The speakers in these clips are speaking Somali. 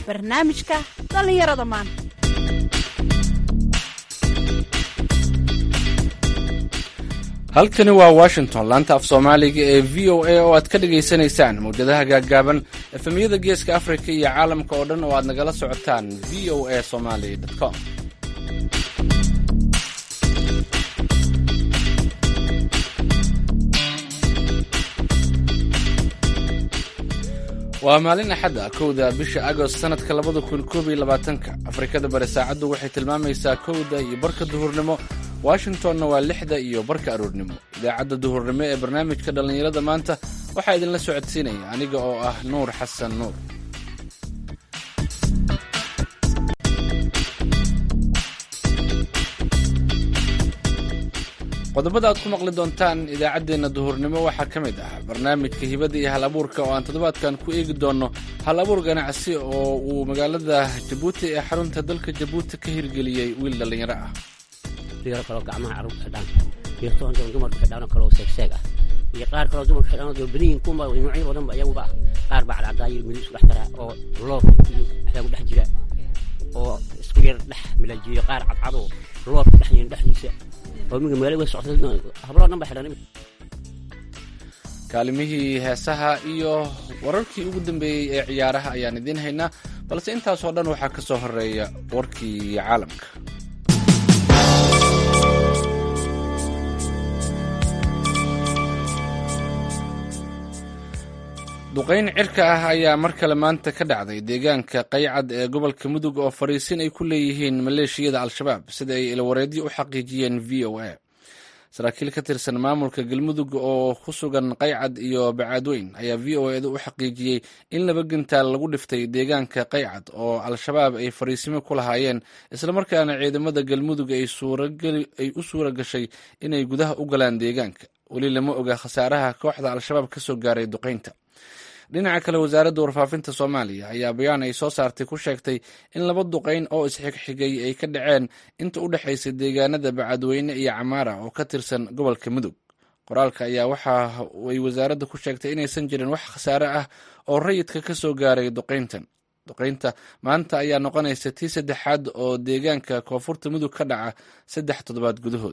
barnaamijka dhallinyarada maanta. halkani waa Washington, laanta af Soomaaliga ee VOA oo aad ka dhageysanaysaan mowjadaha gaagaaban efemiyada Geeska Afrika iyo caalamka oo dhan oo aad nagala socotaan voasomali.com. waa maalin axad ah 1 bisha Agost sanadka 2021. Afrikada bari saacadu waxay tilmaamaysaa 1:00 duhurnimo, Washingtonna waa 6:00 aroornimo. Idaacadda duhurnimo ee barnaamijka dhallinyarada maanta waxaa idinla socodsiinaya aniga oo ah Nuur Xasan Nuur. qodobada aad ku maqli doontaan idaacaddeenna duhurnimo waxaa ka mid ah barnaamijka hibada iyo hal-abuurka oo aan toddobaadkan ku eegi doonno hal-abuur ganacsi oo uu magaalada Jabuuti ee xarunta dalka Jabuuti ka hirgeliyey wiil dhallinyaro ah. iyo kale gacmaha carruurta xidhaan iyo toban dumarka xidhaan oo kale oo seeg ah iyo qaar kale oo dumarka xidhaan oo bariin kuma noocyo badan ayaguba qaar baa cadcadaayir midis dhex tara oo loof iyo xagu dhex jira oo isku yar dhex milajiyo qaar cadcado loof dhexdiisa oo miga meelo way socdo hablo dhanba xidhan. kaalimihii heesaha iyo wararkii ugu dambeeyey ee ciyaaraha ayaan idiin haynaa, balse intaasoo dhan waxaa ka soo horeeya warkii caalamka. duqayn cirka ah ayaa mar kale maanta ka dhacday deegaanka Qaycad ee gobolka Mudug oo fariisin ay ku leeyihiin maleeshiyada Al-Shabaab, sida ay ilwareedyo u xaqiijiyeen VOA. saraakiil ka tirsan maamulka Galmudug oo ku sugan Qaycad iyo Bacaadweyn ayaa VOA-da u xaqiijiyey in 2 gantaal lagu dhiftay deegaanka Qaycad oo Al-Shabaab ay fariisimo ku lahaayeen, isla markaana ciidamada Galmudug ay u suura gashay inay gudaha u galaan deegaanka. weli lama oga khasaaraha kooxda Al-Shabaab ka soo gaaray duqaynta. dhinaca kale, wasaaradda warfaafinta Soomaaliya ayaa bayaan ay soo saartay ku sheegtay in 2 duqayn oo isxigxigay ay ka dhaceen inta u dhexaysa deegaanada Bacadweyne iyo Camaara oo ka tirsan gobolka Mudug. qoraalka ayaa waxa ay wasaaradda ku sheegtay inaysan jirin wax khasaare ah oo rayidka ka soo gaaray duqayntan. duqaynta maanta ayaa noqonaysa tii 3aad oo deegaanka Koonfurta Mudug ka dhaca 3 toddobaad gudahood.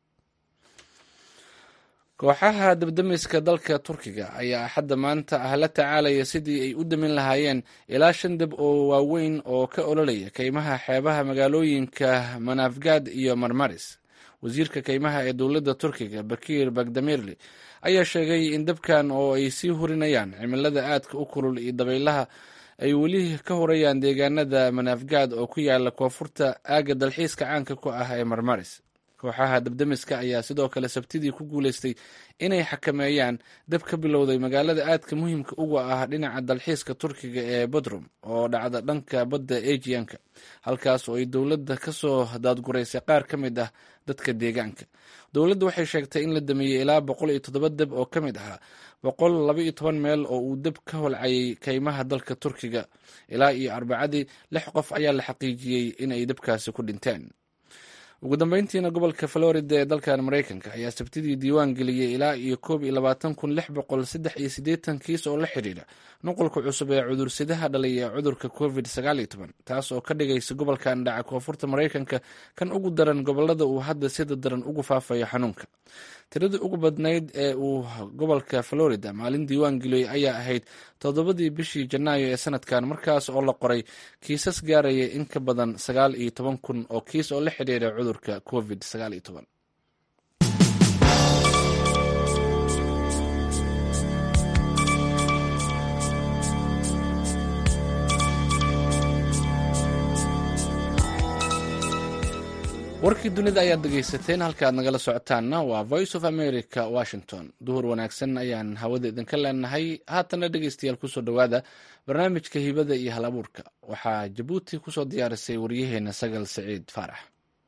kooxaha dabdamiska dalka Turkiga ayaa axadda maanta la tacaalaya sidii ay u damin lahaayeen ilaa 5 dab oo waaweyn oo ka ololaya kaymaha xeebaha magaalooyinka Manavgad iyo Marmaris. wasiirka kaymaha ee dowladda Turkiga Bakir Bagdamirli ayaa sheegay in dabkan oo ay sii hurinayaan cimilada aadka u kulul iyo dabaylaha ay weli ka horayaan deegaanada Manavgad oo ku yaala koonfurta aaga dalxiiska caanka ku ah ee Marmaris. kooxaha dabdamiska ayaa sidoo kale Sabtidii ku guuleystay inay xakameeyaan dab ka bilowday magaalada aadka muhiimka uga ah dhinaca dalxiiska Turkiga ee Bodrum oo dhacda dhanka badda Aegeanka, halkaas oo ay dowladda ka soo daadguraysay qaar ka mid ah dadka deegaanka. dowladda waxay sheegtay in la damiyey ilaa 107 dab oo ka mid ahaa 112 meel oo uu dab ka holcayay kaymaha dalka Turkiga. ilaa iyo Arbacadii 6 qof ayaa la xaqiijiyey inay dabkaasi ku dhinteen. ugu dambeyntiina, gobolka Florida ee dalkan Mareykanka ayaa Sabtidii diiwaan geliyey ilaa iyo 22,683 kiis oo la xiriira nuqulka cusub ee cudursidaha dhalay ee cudurka COVID-19, taas oo ka dhigaysa gobolkan dhaca koonfurta Mareykanka kan ugu daran gobolada uu hadda sida daran ugu faafayo xanuunka. tiradii ugu badnayd ee uu gobolka Florida maalin diiwaan geliyey ayaa ahayd 7 bishii Janaayo ee sanadkan, markaas oo la qoray kiisas gaaraya in ka badan 19,000 oo kiis oo la xiriira cudurka COVID-19. warkii dunida ayaad dhegaysateen. halka aad nagala socotaanna waa Voice of America, Washington. duhur wanaagsan ayaan hawada idinka leenahay. haatana dhegaystayaal kusoo dhowaada barnaamijka hibada iyo hal-abuurka. waxaa Jabuuti kusoo diyaarisay waryaheena Sagal Saciid Faarax.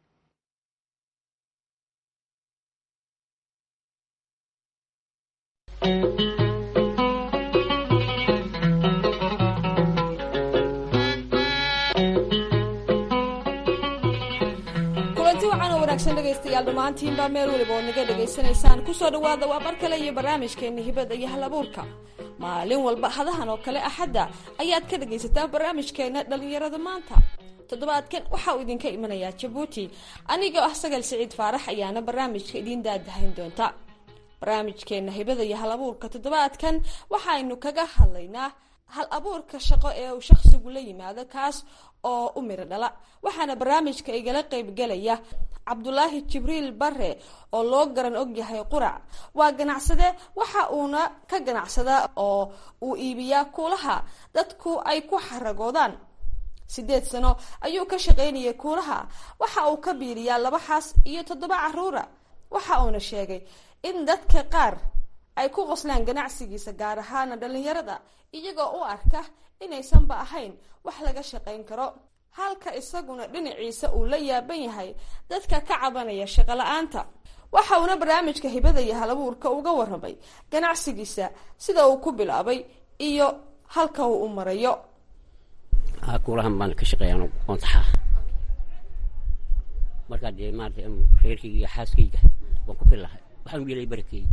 dhegaystayaal dhammaantiinbaa meel weliba oo naga dhegaysanaysaan kusoo dhawaada waa bar kale iyo barnaamijkeena hibada iyo hal-abuurka. maalin walba hadahan oo kale axadda ayaad ka dhagaysataa barnaamijkeena dhalinyarada maanta. toddobaadkan waxaa uu idinka imanayaa Jabuuti, anigoo ah Sagal Siciid Faarax ayaana barnaamijka idin daadahayn doonta. barnaamijkeena hibada iyo hal abuurka toddobaadkan waxaynu kaga hadlaynaa hal abuurka shaqo ee uu shakhsigu la yimaado kaas oo u miro dhala. waxaana barnaamijka igala qayb galaya Cabdulaahi Jibriil Barre oo loo garan og yahay Qurac. waa ganacsade waxa uuna ka ganacsadaa oo uu iibiyaa kuulaha dadku ay ku xaragoodaan. 8 sano ayuu ka shaqaynayay kuulaha, waxa uu ka biiriyaa 2 xaas iyo 7 caruura. waxa uuna sheegay in dadka qaar ay ku qoslaan ganacsigiisa, gaar ahaan dhalinyarada, iyagoo u arka inaysanba ahayn wax laga shaqayn karo, halka isaguna dhinaciisa uu la yaaban yahay dadka ka cabanaya shaqo la'aanta. waxa uuna barnaamijka hibada iyo hal abuurka uga warramay ganacsigiisa, sida uu ku bilaabay iyo halka uu u marayo. kuulahan baan ka shaqeeyaan oon taxaa markaa dee maaragtay reerkayga iyo xaaskayga waan ku fillahay, waxaan gelay barakeeyey.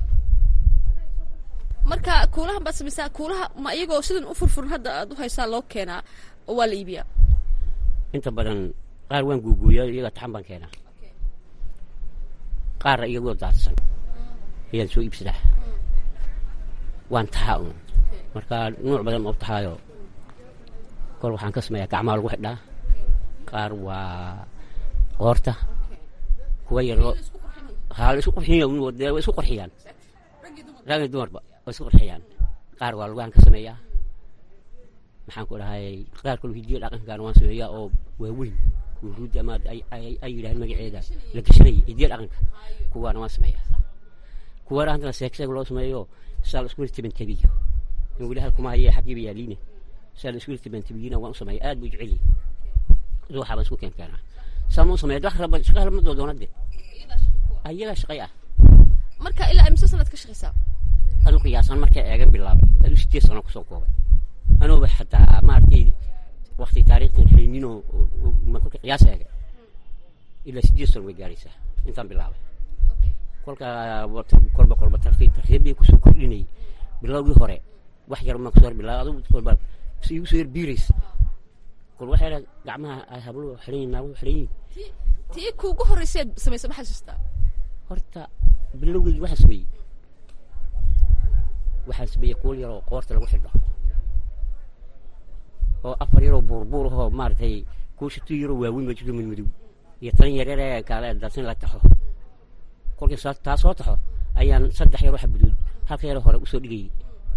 marka kuulahan baad samaysaa, kuulaha ma iyagoo sidan u furfuran hadda aad u haysaa loo keenaa oo waa la iibiyaa? inta badan qaar waan guuguuyaa, iyaga taxan baan keenaa. qaarna iyagoo daadsan ayaan soo iibsadaa, waan taxaa un. marka nuuc badan ma u taxaayo. kol waxaan ka sameeyaa gacmaha lagu xidhaa, qaar waa qoorta, kuwa yaroo la isku qurxiyo dee way isku qurxiyaan, rag iyo dumarba way isku qurxiyaan. qaar waa lugahan ka sameeyaa, maxaan ku dhahay qaar kale hidiyo dhaqankaan waan sameeyaa oo waaweyn, kuruudi ama ay yidhahdeen magaceeda la gashanayay hidiyo dhaqanka, kuwaana waan sameeyaa. kuwana haddana seegseeg loo sameeyo saa la isku tabantabiyo, in weli halkuma hayee xaggiiba yaaliine saa la isku tabantabiyina waan u sameeyaa. aad buu jecel yahay, ruuxa baan isku keenkeenaa saama u sameeya. shaqo lama doodoonade ayagaa shaqay ah. marka ilaa imse sanad ka shaqaysaa? aduu qiyaasan markay eegan bilaabay aduu 8 sano kusoo koobay. anuuba xataa maaragtay waqti taariikhtan hayninoo kolka qiyaas eegay ilaa 8 sano way gaaraysaa intaan bilaabay. kolba tartiib bay kusoo kordhinayay. bilowgii hore wax yar ma kusoo bilaabay, aduu kolba si igu soo yarbiiraysa. kol waxay gacmaha ay habluhu xiran naagu xiran. tii kuugu horreysay samaysa maxaa xasuustaa? horta bilowgii waxaa sameeyey kuul yaroo qoorta lagu xidho oo 4 yaroo buurbuur ahoo maaragtay kuusha 2 yaroo waaweyn ma jirto madow iyo 10 yar ee kale dadsan la taxo. kolkii taa soo taxo ayaan 3 yaroo xabudood halka yar hore usoo dhigayay.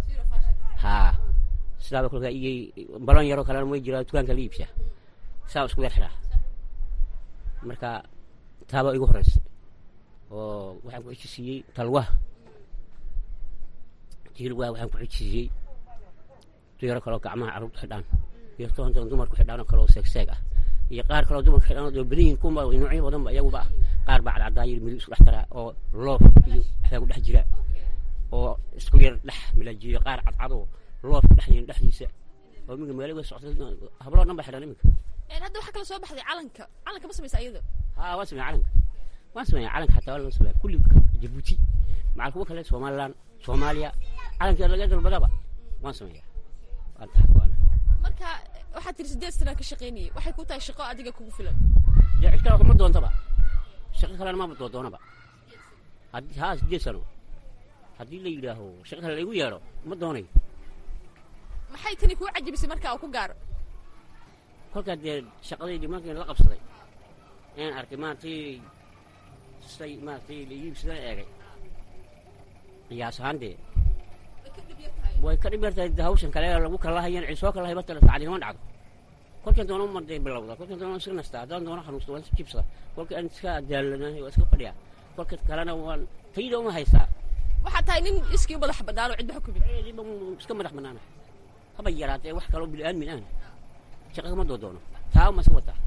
sidaa kolkaa iyay balon yaroo kalena way jiraa dukaanka la iibsaa, saa isku yar xidhaa. marka taaba igu horreysay oo waxaan ku xijisiiyey talwaha jiilwaha, waxaan ku xijisiiyey tuyaro kaloo gacmaha carruurtu xidhaan iyo toontan dumarku xidhaan kaloo seegseeg ah, iyo qaar kaloo dumarku xidhaan oo badiyin kuma noocyo badanba iyaguba ah. qaar baa cadcadaayir midig isku dhex taraa oo loof iyo waxbaa ku dhex jira oo isku yar dhex milaajiyo, qaar cadcadoo loof dhexyin dhexdiisa oo iminka magaalada socotay habloo dhan baa xidhan iminka. hadda waxaa kala soo baxday calanka ma samaysa iyada? waan sameeyaa calanka, calanka xataa waa la sameeyaa kulli Jabuuti macal kuwa kale Somaliland, Soomaaliya, calanka laga dalbadaba waan sameeyaa. waan taxaa. marka waxaad tiri 8 sano ka shaqaynayay, waxay ku tahay shaqo adiga kugu filan? dee cid kale kuma doontaba, shaqo kalena ma doodoonaba. haddii 8 sano haddii la yidhaaho shaqo kale laygu yeedho ma doonayo. maxay tani kuu cajabisay markaa uu ku gaaro? kolkaa dee shaqadaydii markii la qabsaday inaan arkay maaragtay say maaragtay la iibsada eegay qiyaas ahaan dee way ka dhib yartahay hawshan kale lagu kala hayaan cid soo kala hayba tala saacadinama dhacdo. kolkan doono marday bilowda, kolkan doono iska nastaa, haddaan doono xanuusta waan iska jibsada, kolka aan iska daalanahay waan iska fadhiyaa, kolka kalena waan tayda uma haystaa. waxaa tahay nin iskii madax banaano cidba xukumin? iska madax banaana haba yaraatee wax kaloo bilaamin aan shaqa kama doodoono, taa uma iska wataa.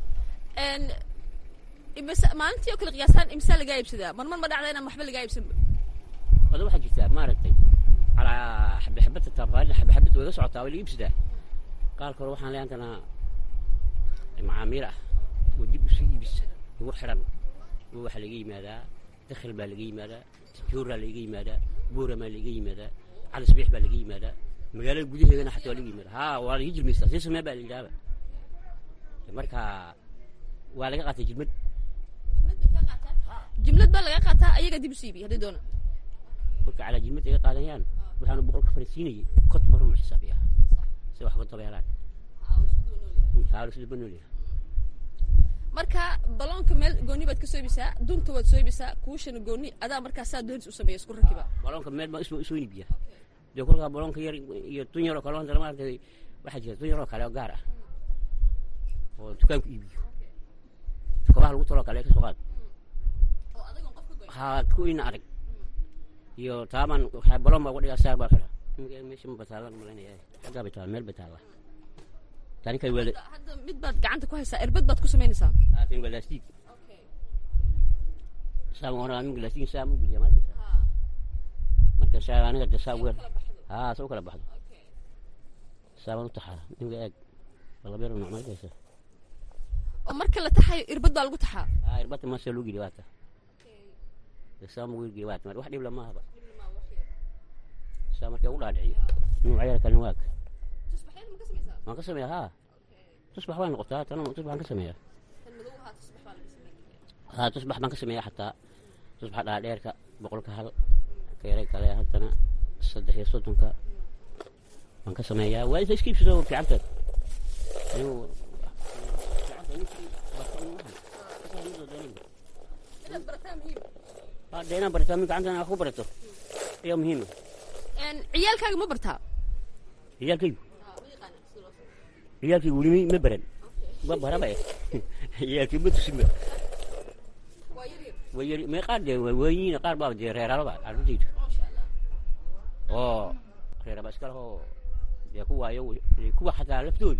maalintii oo kale qiyaasaan imsaa lagaa iibsadaa? marmar ma dhacda inaan waxba lagaa iibsanba? hada waxaa jirtaa maaragtay calaa xabixabadta taafaalida xabixabad way ga socotaa waa la iibsadaa. qaar kale waxaan leeyantana macaamiil ah oo dib usii iibisa igu xidhan oo waxaa laga yimaadaa dakhil baa laga yimaadaa, tijoora laga yimaadaa, buuramaa laga yimaadaa, على صبيح بالجي ماذا مقالة جودي هنا حتى ولقي ماذا ها ولا يجي المستقبل ما بالي جابه مركها ولا قاعد تجمد جملة بقى قاعدة أي قديم سيبي هذي دونا قلت على جمد إيه قاعدين وحنا بقول كفرسيني كتبرهم حسابيها سوى حق طبيعي حاول سيبنولي marka baloonka meel gooni baad ka soo ibisaa dunta waad soo ibisaa kuushana gooni adaa markaa saa doonaysa u sameeyo isku rakiba baloonka meel ma isoo iibiya de kolka baloonka yar iyo tun yar oo kale oo maartay waxa jira tun yar oo kale oo gaar ah oo dukaan ku iibiyo koobaha lagu tolo kale ka soo qaad oo adiga qofka ha ku in arag iyo taaban waxa baloon ma wadiga saar baa kala meesha ma bataalan malinaya xaga bataal meel bataala tani kay wala hadda mid baad gacanta ku haysaa irbad baad ku sameynaysaa aatin walaastig saamona min glaastig saamu bi jamaa marka shaanaga tasawir soo kala baxdo saamanu taxaa ninga eeg wala beero noomaysa oo marka la taxay irbad baa lagu taxaa irbad ma soo lugi waata saamu wigi waata wax dhib lama haba saamarka u dhaadhiciyo inuu ciyaar kale waak ما قسمي تصبح وين نقطة تصبح عن قسمي تصبح ما قسمي حتى تصبح على ديرك بقولك هل كيريك عليها حتى أنا صدق يصدقك ما قسمي وإذا إيش كيف تسوي في عمتك أيوه دينا برتامك عندنا أخو برتو يوم مهم يعني عيالك ما برتها عيال كيف عيالكي ولي ما برن ما برا عيالكي ما تسمع ويري ما قاد وين قاد باب دي ريرا باب عرفتي ما شاء الله ريرا بس كله يكوا يكوا حتى لفتون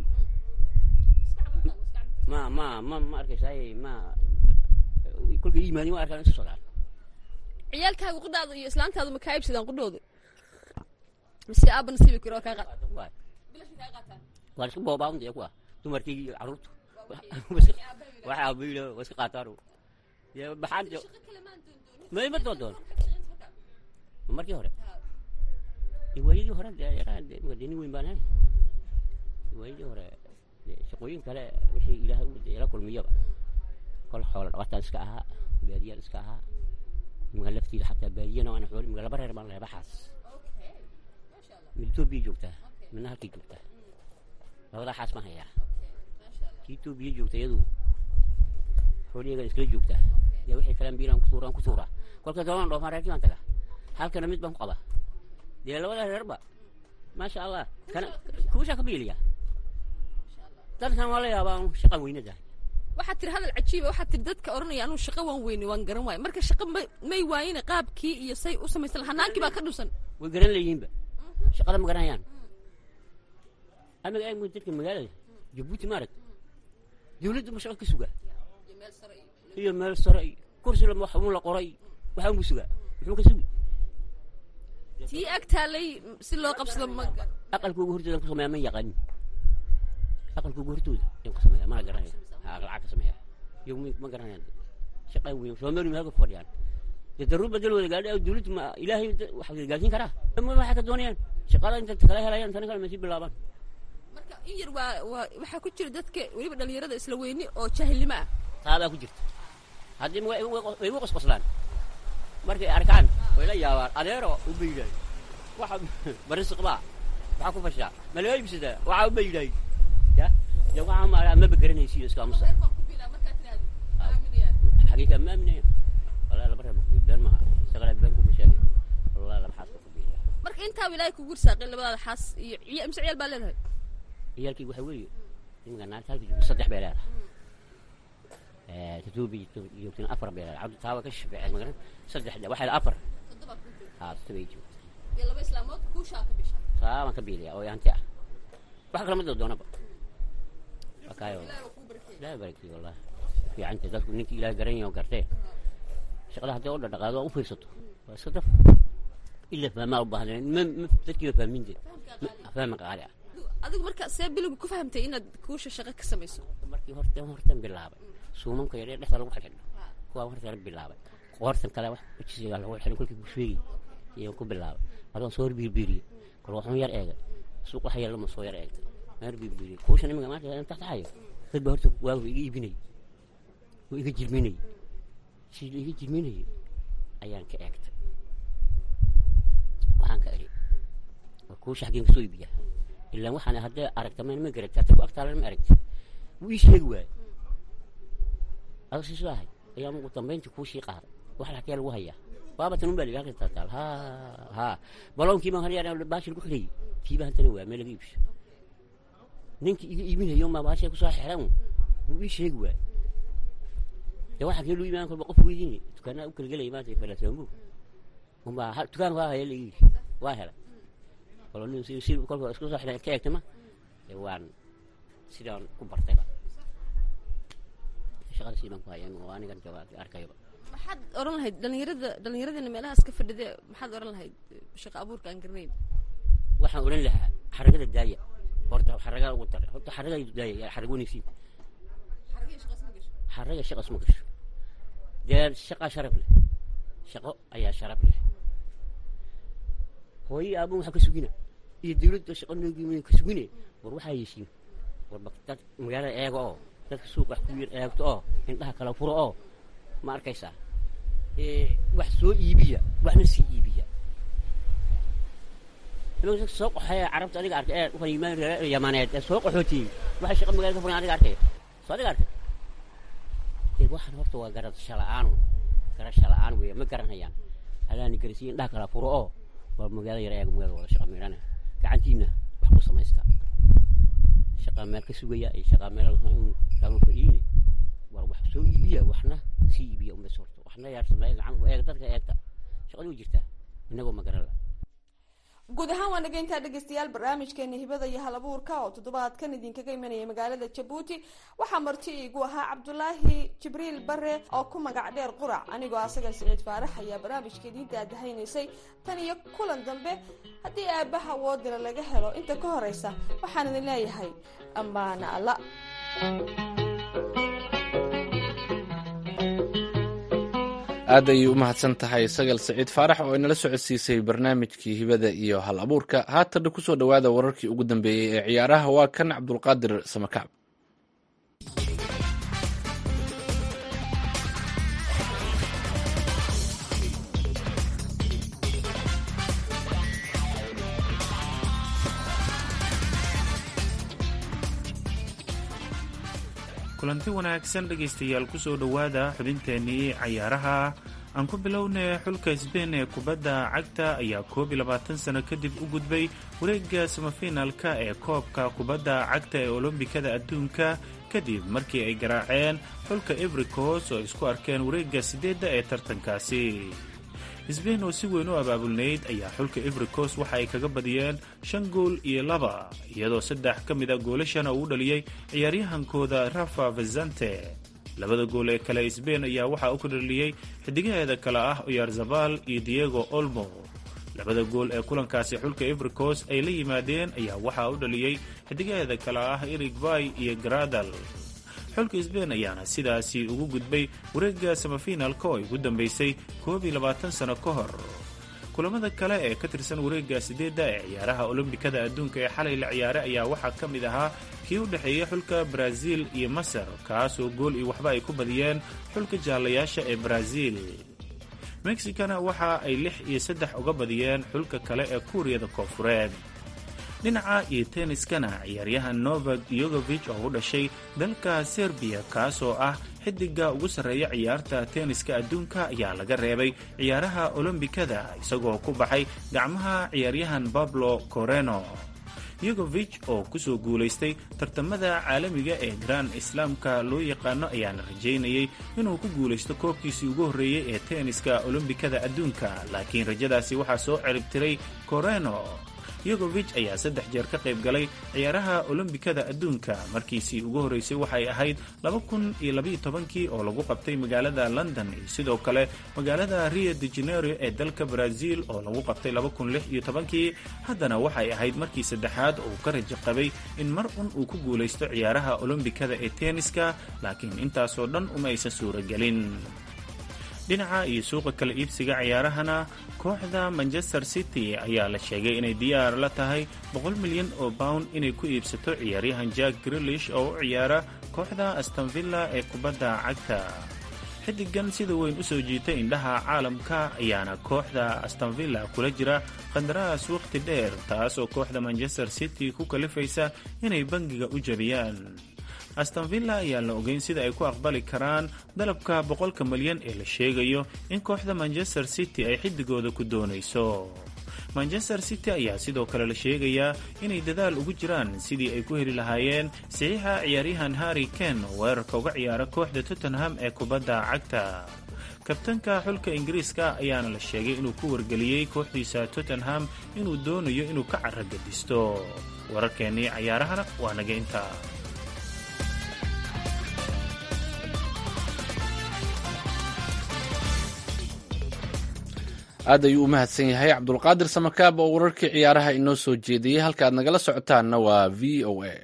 ما أركز أي ما كل شيء ما نيو أركز الصلاة عيالك وقدر إسلامك هذا مكايب سيدان قدود بس أب نسيبك يروح كذا وارسك بابا عندي أقوى تمرتي عروت وحابيله وسقاطارو يا بحاجة ما يمتودون مرتي هره يويجي هره يا راد وديني وين بانه يويجي هره شقوين كلا وشي إله إله كل مية كل حول وقت سكاها بيديا سكاها مغلفتي حتى بيدينا وأنا حول مغلبر هربان له بحث من توبي جوته من هالكي جوته هذا حاس ما هي كي توبي جوته يدو حولي قال إسكال جوته يا وحي كلام بيلان كثورة كل كذا لو ما رأيت أنت له هل كان ميت بنقبة دي ولا هربا ما شاء الله كان كوشة قبيلية ترى ولا يا بان شقة وين ده waxaad tir hadal cajiiba waxaad tir dadka oranaya anuu shaqo waan weyni waan garan waay marka shaqo may waayina qaabkii iyo say u samaysan hanaankii baa ka dhusan way garan leeyinba shaqada ma garanayaan anaga ay mudadka magaalada Djibouti maarag dawladdu ma shaqo ka suga iyo meel sare kursi lama xamuul la qoray waxa uu suga wuxuu ka sugi tii agtaalay si loo qabsado ma aqalku ugu hortooda ku sameeyay ma yaqaan aqalku ugu hortooda in ku sameeyay ma garanay aqal ka sameeyay يوم ما قرنا شقة وين شو عمرهم هذا فوريان يدرب بدل ولا قال دولت ما إلهي واحد قاعدين كراه ما واحد دونيان شقة أنت تكلاه لا أنت نقول مسيب باللابان مركا إير وح كتير دتك ولي بدل يرد إسلويني أو شهل ما هذا كتير هذا مو قص قصلان مركا أركان ولا ياور أديرو وبيجي واحد برس قباء بعكو فشاء ما لا يبص ده واحد بيجي يا جماعة ما بقرن يصير إسكام صار حقيقة ما مني والله لا برا بير ما شغلة بينكم مشاكل والله لا بحث قبيلة مرك أنت ولايك وقول ساقي اللي بدأ حاس يمس عيال بالله عيالك وحوي إن قلنا تالك صدق بيلها تتوبي يمكن أفر بيلها عبد تاوى كشف بعد ما قلنا صدق واحد أفر تبيجوا يلا بإسلامك كوشاك بيشا ما قبيلة أو يعني واحد لما تدونا بقى بكايو لا يبارك فيك والله في عنك ذاك إنك إلى جريني وقرتيه شغلة هذا أول دقائق أو في صوته صدف إلا فما أبغى ما تذكر فاهمين دي فاهمك عليها هذا مركز سيبلو كفهمت إن كوش الشغل كسميسو مركز هرتم باللعب سومن كيري لحظة لو حكينا هو هرتم باللعب هرتم كلا واحد وتشي قال هو الحين كل شيء iyo ku bilaabay adoo soo birbiriye kor waxaan yar eegay suuq wax yar lama soo yar eegtay yar birbiriye kuushan imiga maanta inta taxayo dad ba horta waa iga iibinay oo iga jirminay si iga jirminay ayaan ka eegtay waxaan ka eri kuusha xageen soo iibiya ilaa waxaan hadda aragtay ma garagtay ku agtaalan ma aragtay wii sheeg waay أصل واحد أيام قطمين تكون شيء قار واحد حكي له وهي بابا تنوم بالي هاك تطال ها بلون كيما هني أنا باش الكحلي كيما هنتنوع ما لقيبش نينك يمين يوم ما باش يكون صح حرام ويش يقوى لو واحد يقول له يمان كل بقف ويديني كان أكل قلي ما تفعل تنبو هم كان واحد يلي واحد kalau ni sih kalau sekolah saya kayak tu mah, hewan sidang kumpartai pak. Sekarang sidang payah, ni kan coba arkai pak. maxaad oran lahayd dhalinyarada meelahaas ka fadhida maxaad oran lahayd shaqo abuurka aan garanayn waxaan oran lahaa xaragada daaya horta xaragada ugu tar horta xaragada daaya xaragoonaysiin xaraga shaqo isma gasho dee shaqo sharaf leh shaqo ayaa sharaf leh hooyi aabun waxa ka sugina iyo dawladda shaqo noogiimay ka sugine war waxa yeeshiin war bagtad magaalada eego oo dadka suuqa ku yir eegto oo indhaha kala furo oo ma arkaysaa wax soo iibiya waxna sii iibiya inuu soo qaxay carabta adiga arkay ee waxay iimaan yamaneed soo qaxooti waxa shaqo magaalada furan adiga arkay soo adiga arkay waxaan horta waa garad shalaan weey ma garanayaan halaani garisiin indhaha kala furo oo war magaalada yar eego magaalada wada shaqo meerana gacantiina wax ku samaysta shaqa meel ka sugaya ay shaqa meel taanu fadhiini war wax soo iibiya waxna sii iibiya uma sorto waxna yaar sameeyay gacan ku eeg dadka eegta shaqadu jirta inagoo magaran guud ahaan waan dhageyntaa dhegeystayaal barnaamijkeena hibada iyo halabuurka oo toddobaadkan idinkaga imanaya magaalada Jabuuti waxaa marti igu ahaa Cabdulaahi Jibriil Bare oo ku magac dheer Qurac anigoo asaga Saciid Faarax ayaa barnaamijka idin daahaynaysay tan iyo kulan dambe haddii aabaha wadada laga helo inta ka horeysa waxaan idin leeyahay amaana Allah aad ayay u mahadsan tahay sagal Saciid Faarax oo inala socodsiisay barnaamijkii hibada iyo hal abuurka haatan ku soo dhawaada wararkii ugu dambeeyay ee ciyaaraha waa kan Cabdulqaadir Samakaab kulanti wanaagsan dhegaystayaal ku soo dhawaada xubinteennii cayaaraha aan ku bilownay xulka Spain ee kubadda cagta ayaa 22 sano kadib u gudbay wareegga semifinalka ee koobka kubadda cagta ee Olombikada adduunka kadib markii ay garaaceen xulka Ivory Coast oo isku arkeen wareegga 8 ee tartankaasi Spain oo si weyn u abaabulnayd ayaa xulka Ivory Coast waxa ay kaga badiyeen 5 gool iyo 2 iyadoo 3 ka mid ah goolashana uu dhaliyay ciyaaryahankooda Rafa Vezante labada gool ee kale Spain ayaa waxa uu ku dhaliyay xidigaheeda kale ah Oyarzabal iyo Diego Olmo labada gool ee kulankaasi xulka Ivory Coast ay la yimaadeen ayaa waxa uu dhaliyay xidigaheeda kale ah Eric Bailly iyo Gradal xulka Spain ayaana sidaasi ugu gudbay wareegga semifinalka oo ugu dambeysay 22 sano ka hor kulamada kale ee ka tirsan wareegga 8 ee ciyaaraha Olombikada adduunka ee xalay la ciyaaray ayaa waxaa ka mid ahaa kii u dhaxeeyay xulka Brazil iyo Masar kaas oo gool iyo waxba ay ku badiyeen xulka jaalayaasha ee Brazil Mexicana waxa ay 6-3 uga badiyeen xulka kale ee Kuuriyada Koonfureed dhinaca iyo tenniskana ciyaaryahan Novak Djokovic oo u dhashay dalka Serbia kaasoo ah xidiga ugu sarreeya ciyaarta tenniska adduunka ayaa laga reebay ciyaaraha Olombikada isagoo ku baxay gacmaha ciyaaryahan Pablo Correno Djokovic oo ku soo guuleystay tartamada caalamiga ee Grand Slamka loo yaqaano ayaana rajaynayay inuu ku guuleysto koobkiisii ugu horreeyay ee tenniska Olombikada adduunka laakiin rajadaasi waxaa soo ciribtiray Correno Djokovic ayaa 3 jeer ka qayb galay ciyaaraha Olombikada adduunka markiisii ugu horeysay waxay ahayd 2012 oo lagu qabtay magaalada London iyo sidoo kale magaalada Rio de Janeiro ee dalka Brazil oo lagu qabtay 2016 haddana waxay ahayd markii saddexaad oo ka rajo qabay in mar uu ku guuleysto ciyaaraha Olombikada ee tenniska laakiin intaas oo dhan uma aysan suuragelin dhinaca iyo suuqa kala iibsiga ciyaarahana kooxda manchester city ayaa la sheegay inay diyaar la tahay 100 milyan oo pound inay ku iibsato ciyaaryahan jack grealish oo u ciyaara kooxda aston villa ee kubadda cagta. xidigan sida weyn u soo jiitay indhaha caalamka ayaana kooxda aston villa kula jira qandaraas waqti dheer, taas oo kooxda manchester city ku kalifaysa inay bangiga u jabiyaan. aston villa ayaan la ogeyn sida ay ku aqbali karaan dalabka 100 milyan ee la sheegayo in kooxda manchester city ay xidigooda ku doonayso. manchester city ayaa sidoo kale la sheegayaa inay dadaal ugu jiraan sidii ay ku heli lahaayeen saxiixa ciyaaryahan Harry Kane oo weerarka uga ciyaara kooxda Tottenham ee kubadda cagta. kabtanka xulka ingiriiska ayaana la sheegay inuu ku wargeliyey kooxdiisa Tottenham inuu doonayo inuu ka carragadisto. wararkeennii ciyaarahana waa naga intaa. aad ayuu u mahadsan yahay cabdulqaadir samakaab oo wararkii ciyaaraha inoo soo jeediyey. halka aad nagala socotaanna waa v o a.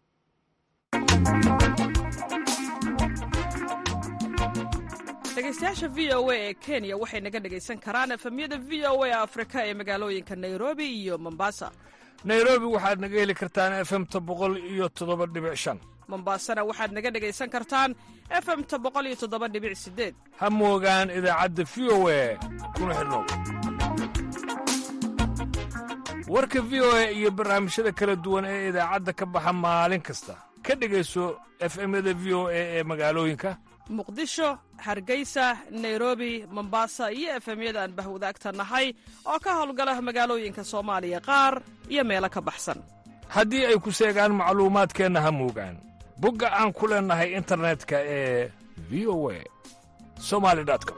dhegeystayaasha v o a ee kenya waxay naga dhegaysan karaan efemyada v o a afrika ee magaalooyinka nairobi iyo mombasa. nairobi waxaad naga heli kartaan efemta 107.5. mombasana waxaad naga dhegaysan kartaan efemta 107.8. ha moogaan idaacadda v o a kuna xidhnow. warka v o a iyo barnaamijyada kala duwan ee idaacadda ka baxa maalin kasta ka dhegayso efemyada v o a ee magaalooyinka muqdisho, hargeysa, nairobi, mombasa iyo efemyada aan bahwadaagta nahay oo ka howlgala magaalooyinka soomaaliya qaar iyo meelo ka baxsan. haddii ay ku seegaan macluumaadkeenna ha moogaan bogga aan ku leennahay internetka ee v o a somali.com.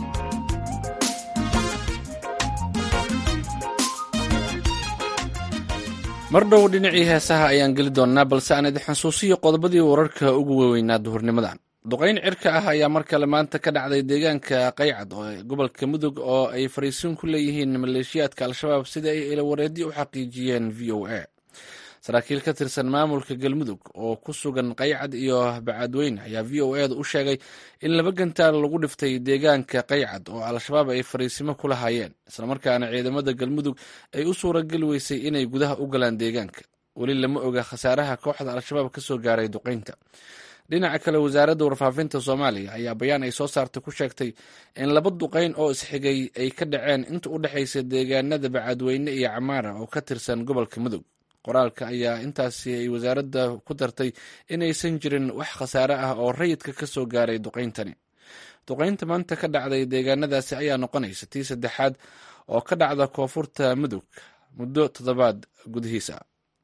mar dhow dhinacii heesaha ayaan geli doonnaa, balse aan idin xusuusiyo qodobadii wararka ugu waaweynaa duhurnimadan. duqayn cirka ah ayaa mar kale maanta ka dhacday deegaanka qaycad oo gobolka mudug oo ay fariisiin ku leeyihiin maleeshiyaadka al-shabaab sida ay ilawareedyo u xaqiijiyeen v o a. saraakiil ka tirsan maamulka galmudug oo ku sugan qaycad iyo bacadweyne ayaa v o eda u sheegay in 2 gantaal lagu dhiftay deegaanka qaycad oo al-shabaab ay fariisimo ku lahaayeen, islamarkaana ciidamada galmudug ay u suurageli weysay inay gudaha u galaan deegaanka. weli lama oga khasaaraha kooxda al-shabaab ka soo gaaray duqaynta. dhinaca kale wasaaradda warfaafinta soomaaliya ayaa bayaan ay soo saartay ku sheegtay in 2 duqayn oo isxigay ay ka dhaceen inta u dhexaysa deegaanada bacadweyne iyo camaara oo ka tirsan gobolka mudug. qoraalka ayaa intaasi ay wasaaradda ku dartay inaysan jirin wax khasaare ah oo rayidka ka soo gaaray duqayntani. duqaynta maanta ka dhacday deegaanadaasi ayaa noqonaysa tii 3aad oo ka dhacda koonfurta mudug muddo 7 gudihiisa.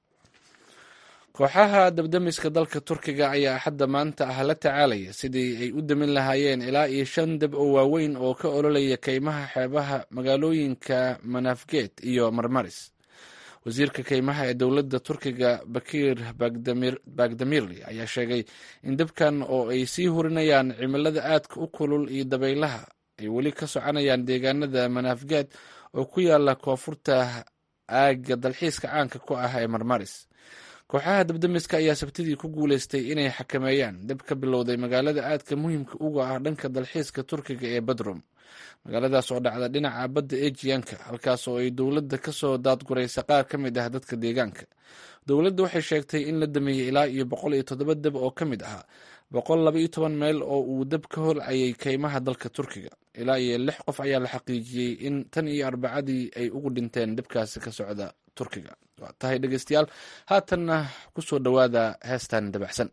kooxaha dabdamiska dalka turkiga ayaa axadda maanta ah la tacaalaya sidii ay u damin lahaayeen ilaa iyo 5 dab oo waaweyn oo ka ololaya kaymaha xeebaha magaalooyinka manafgeed iyo marmaris. wasiirka kaymaha ee dowladda turkiga bakir bagdamirli ayaa sheegay in dabkan oo ay sii hurinayaan cimilada aadka u kulul iyo dabaylaha ay weli ka soconayaan deegaanada manafgeed oo ku yaala koonfurta aagga dalxiiska caanka ku ah ee marmaris. kooxaha dabdamiska ayaa sabtidii ku guuleystay inay xakameeyaan dab ka bilowday magaalada aadka muhiimka uga ah dhanka dalxiiska turkiga ee badrum. magaaladaas oo dhacda dhinaca badda ejiyanka, halkaas oo ay dowladda ka soo daadguraysa qaar ka mid ah dadka deegaanka. dowladda waxay sheegtay in la damiyey ilaa iyo 107 dab oo ka mid ah 112 meel oo uu dab ka holcayay kaymaha dalka turkiga. ilaa iyo 6 qof ayaa la xaqiijiyey in tan iyo Arbacadii ay ugu dhinteen dabkaasi ka socda turkiga. waa tahay dhegeystayaal, haatanna ku soo dhowaada heestan dabacsan.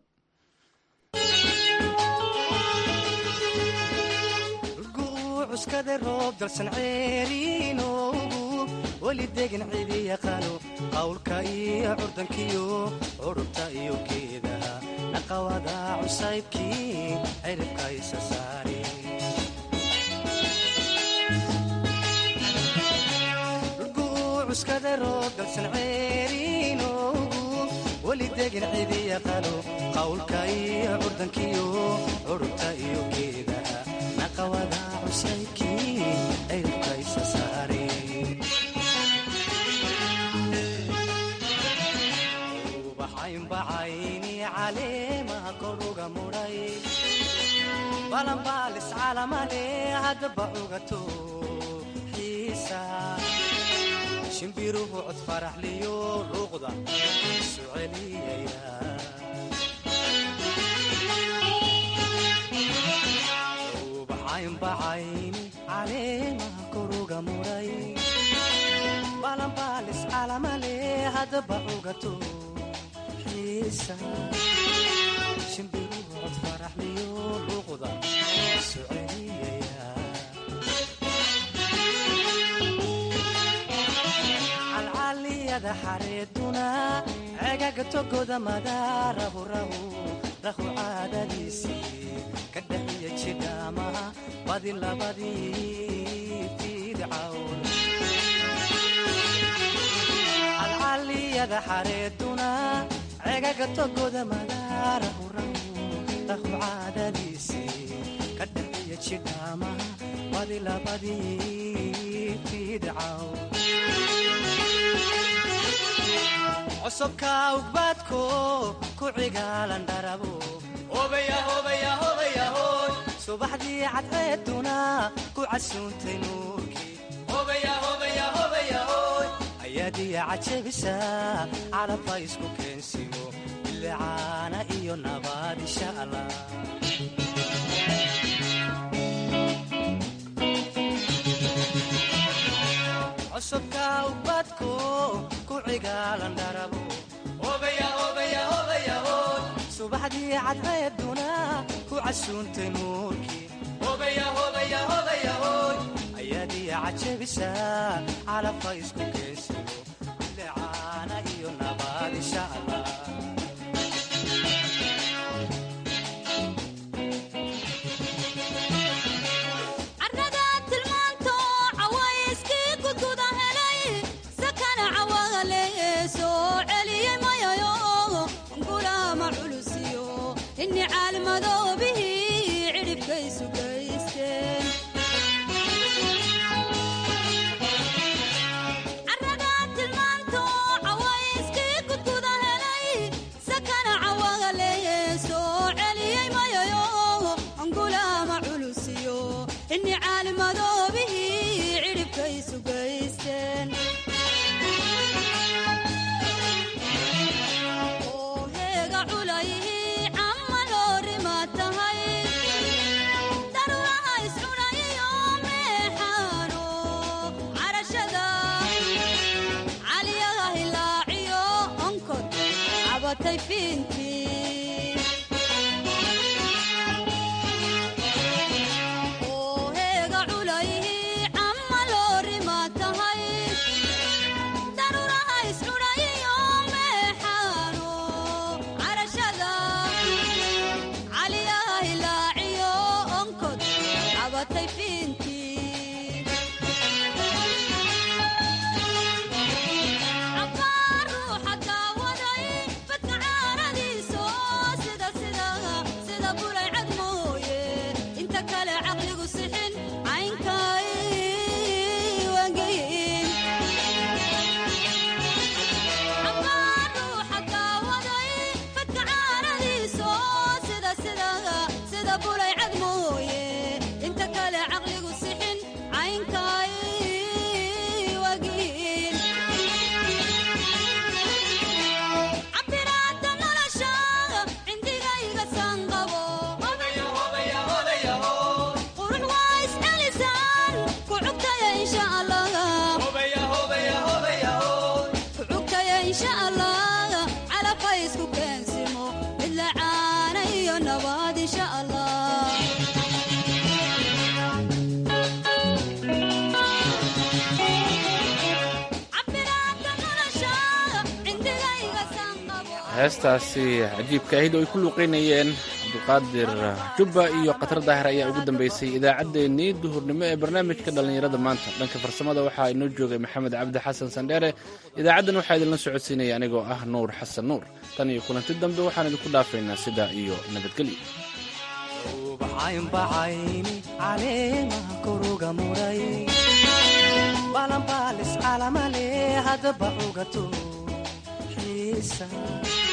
uskada roob dalsan ceeriinoogu weli degan cidi yaqaano qawlka iyo curdankiyo curubta iyo geedaha naqawada cusaybkii ciribka isa saare uskada roob dalsan ceeriinoogu weli degan cidi yaqaano qawlka iyo curdankiyo curubta iyo geedaha naqawada ubaxaynbacayni caleemaha koruga mudhay balanbaalis calamale haddaba cugato xiisa shimbiruhu cod faraxliyo luuqda isu celiyaya ubaxaynbacayni caleemaha koruga muray balanbaalis calamale haddaba cugato xiisa shimbiruhu cod faraxliyo luuqda isu celiyaya calcaliyada xareeduna cegaga togoda madaarahurahu rahu caadadiisii ka dhaxiya jidhaamaha badi labadii fiidcawn calcaliyada xareeduna cegaga togoda madaarahurahu rahu caadadiisii ka dhaxiya jidhaamaha badi labadii fiidcawn cosubka ugbaadko ku cigaalan dharabo subaxdii cadceeduna ku casuuntay nuurkii ayaadiya cajabisa calabba isku keensigo bilicaana iyo nabaad insha allah cosubka ugbaadko ku cigaalan dharabo subaxdii cadceeduna ku casuuntay nuurkii ayaadiya cajabisa calabba isku keensigo bilicaana iyo nabaad insha allah heestaasi cajiibka ahid oo ay ku luuqaynayeen cabduqaadir jubba iyo khatar daahir ayaa ugu dambaysay idaacaddeenii duhurnimo ee barnaamijka dhallinyarada maanta dhanka farsamada waxaa inoo joogay maxamed cabdi xasan sandheere idaacaddan waxaa idinla socodsiinaya anigoo ah nuur xasan nuur tan iyo kulanti dambe waxaan idinku dhaafaynaa sidaa iyo nabadgelyo bacaynbacayni caleemaha koruga muray balanbaalis calamale haddaba cugato xiisa